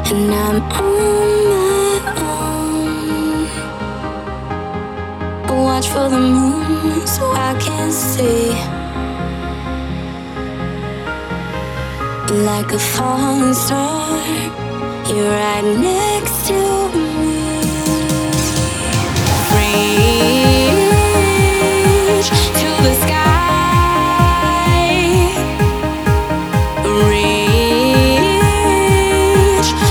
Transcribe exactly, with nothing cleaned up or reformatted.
and I'm on my own. Watch for the moon so I can see. Like a falling star, you're right next to